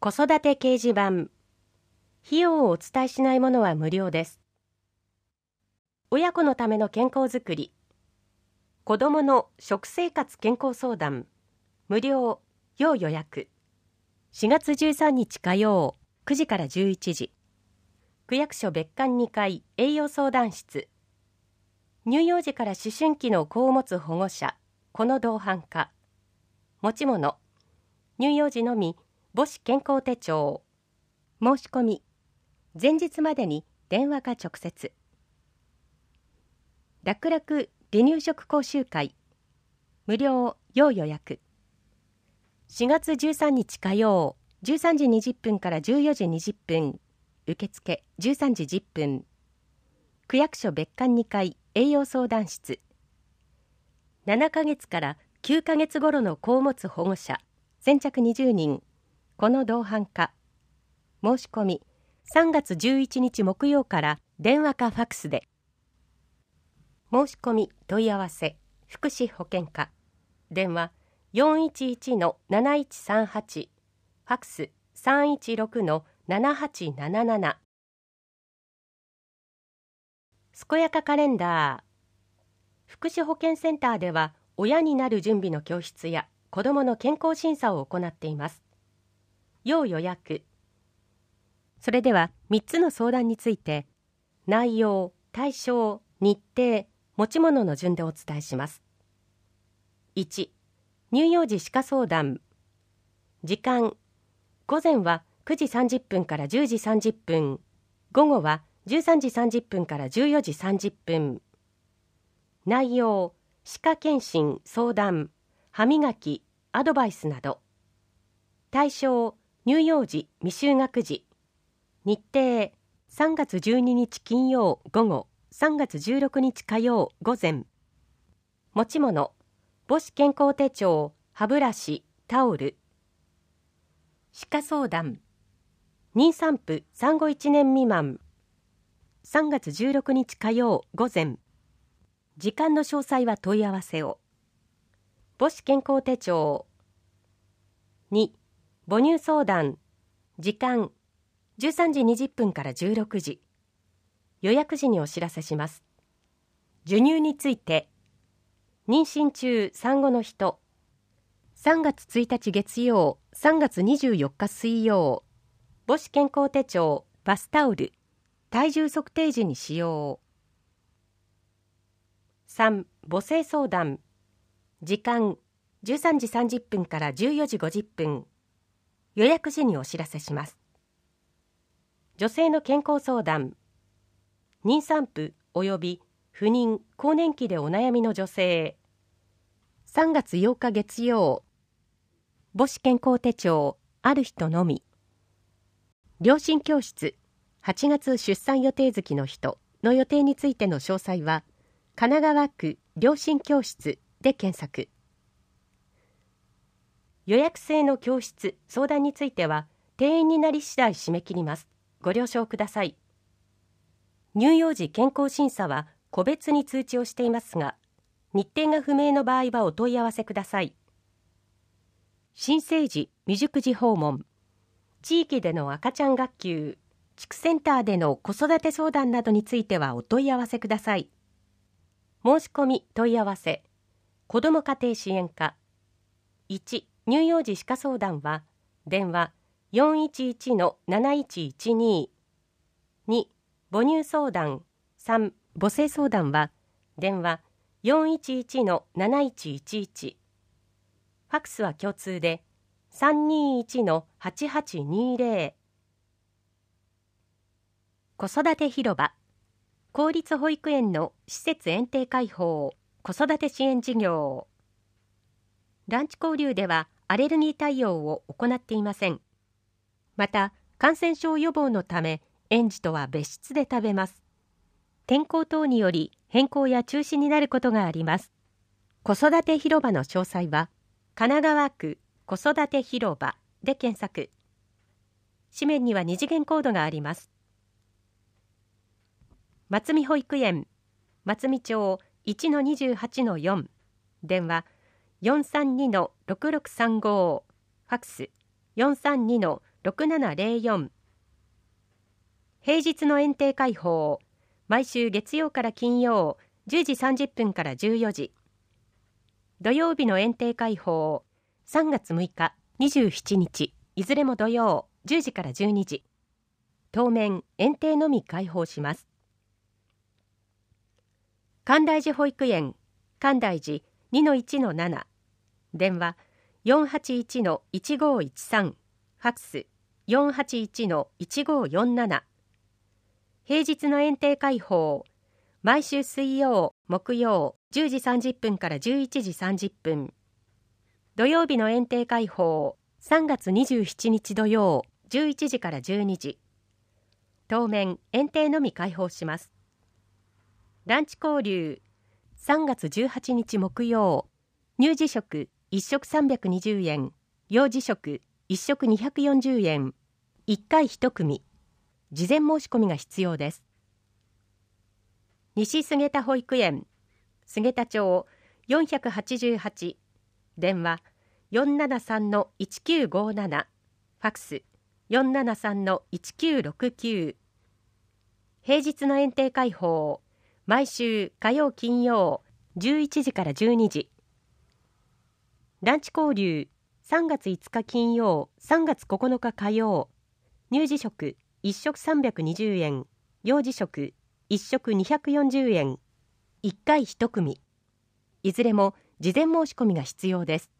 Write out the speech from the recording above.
子育て掲示板。費用をお伝えしないものは無料です。親子のための健康づくり。子どもの食生活健康相談。無料、要予約。4月13日火曜、9時から11時。区役所別館2階栄養相談室。乳幼児から思春期の子を持つ保護者。この同伴か。持ち物。乳幼児のみ母子健康手帳。申し込み前日までに電話か直接。楽々離乳食講習会。無料要予約。4月13日火曜13時20分から14時20分。受付13時10分。区役所別館2階栄養相談室。7ヶ月から9ヶ月頃の子を持つ保護者先着20人。この同伴か。申し込み3月11日木曜から電話かファクスで。申し込み問い合わせ福祉保健課。電話 411-7138。ファクス 316-7877。健やかカレンダー。福祉保健センターでは親になる準備の教室や子どもの健康審査を行っています。要予約。それでは3つの相談について内容、対象、日程、持ち物の順でお伝えします。1、乳幼児歯科相談。時間、午前は9時30分から10時30分、午後は13時30分から14時30分。内容、歯科検診、相談、歯磨き、アドバイスなど。対象、乳幼児未就学児。日程、3月12日金曜午後、3月16日火曜午前。持ち物、母子健康手帳、歯ブラシ、タオル。歯科相談。妊産婦産後1年未満。3月16日火曜午前。時間の詳細は問い合わせを。母子健康手帳。2、母乳相談。時間、13時20分から16時。予約時にお知らせします。授乳について。妊娠中産後の人。3月1日月曜、3月24日水曜。母子健康手帳、バスタオル。体重測定時に使用。3、母性相談。時間、13時30分から14時50分。予約時にお知らせします。女性の健康相談。妊産婦及び不妊・更年期でお悩みの女性。3月8日月曜。母子健康手帳、ある人のみ。両親教室、8月出産予定月の人の予定についての詳細は、神奈川区両親教室で検索。予約制の教室、相談については、定員になり次第締め切ります。ご了承ください。乳幼児健康審査は個別に通知をしていますが、日程が不明の場合はお問い合わせください。新生児未熟児訪問。地域での赤ちゃん学級、地区センターでの子育て相談などについてはお問い合わせください。申し込み問い合わせ。子ども家庭支援課。1、乳幼児歯科相談は電話 411-7112。2、母乳相談。3、母性相談は電話 411-7111。ファクスは共通で 321-8820。子育て広場。公立保育園の施設園庭開放、子育て支援事業。ランチ交流ではアレルギー対応を行っていません。また、感染症予防のため、園児とは別室で食べます。天候等により変更や中止になることがあります。子育て広場の詳細は、神奈川区子育て広場で検索。紙面には2次元コードがあります。松見保育園、松見町 1-28-4。電話 432-6635。ファクス 6704。平日の園庭開放、毎週月曜から金曜10時30分から14時。土曜日の園庭開放、3月6日、27日、いずれも土曜10時から12時。当面園庭のみ開放します。寛大寺保育園寛大寺 2-1-7、 電話 481-1513、 ファックス 481-1547。 平日の園庭開放、毎週水曜木曜10時30分から11時30分。土曜日の園庭開放、3月27日土曜11時から12時。当面園庭のみ開放します。ランチ交流、3月18日木曜、乳児食1食320円、幼児食1食240円、1回1組。事前申し込みが必要です。西菅田保育園菅田町488、電話 473-1957、 ファックス 473-1969。 平日の園庭開放、毎週火曜金曜11時から12時。ランチ交流、3月5日金曜3月9日火曜、乳児食1食320円、幼児食1食240円、1回1組。いずれも事前申し込みが必要です。